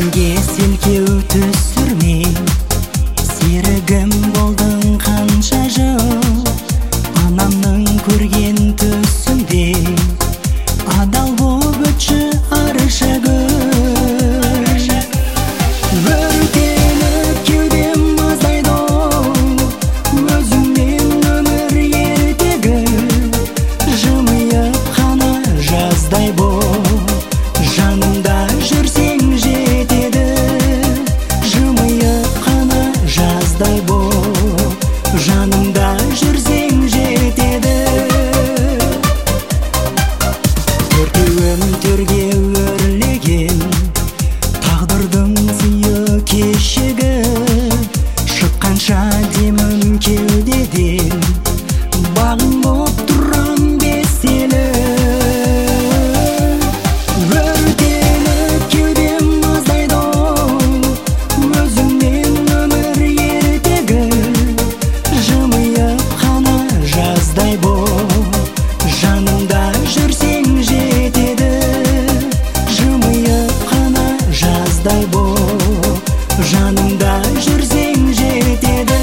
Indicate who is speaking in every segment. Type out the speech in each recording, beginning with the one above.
Speaker 1: көңілге селкеу түсірмей серігім болдың қанша жыл. Анамның көрген түсінде адал боп өтші арша гүл. Өртеніп кеудем маздайды өзіңмен өмір ертегі. Жымиып қана жаздай бол, жанымда жүрсең жетеді. Жымиып қана жаздай бол, жанымда жүрсең жетеді. Төртеуім төрге өрлеген тағдырдың сыйы кешегі. Шыққанша демім кеудеден бағым боп тұрам беселі. Өртеніп кеудем маздайды өзіңмен өмір ертегі. Жымиып қана жаздай бол, жанымда жүрсең жетеді. Жымиып қана жаздай бол, жанымда жүрсең жетеді.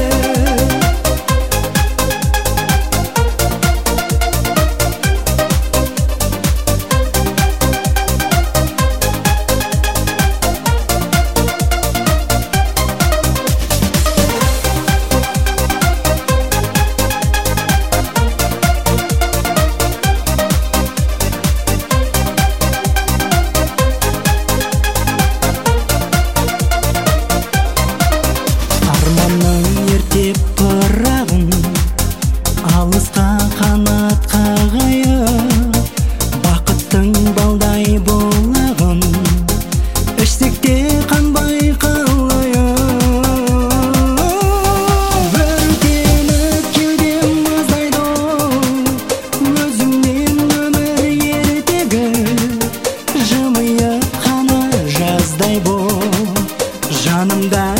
Speaker 1: Арманның ертеп пырағын алысқа қанат қағайып, бақыттың балдай болағын ішсекте қанбай қалайық. Өртеніп кеудем маздайды өзіңмен өмір ертегі. Жымиып қана жаздай бол, жанымда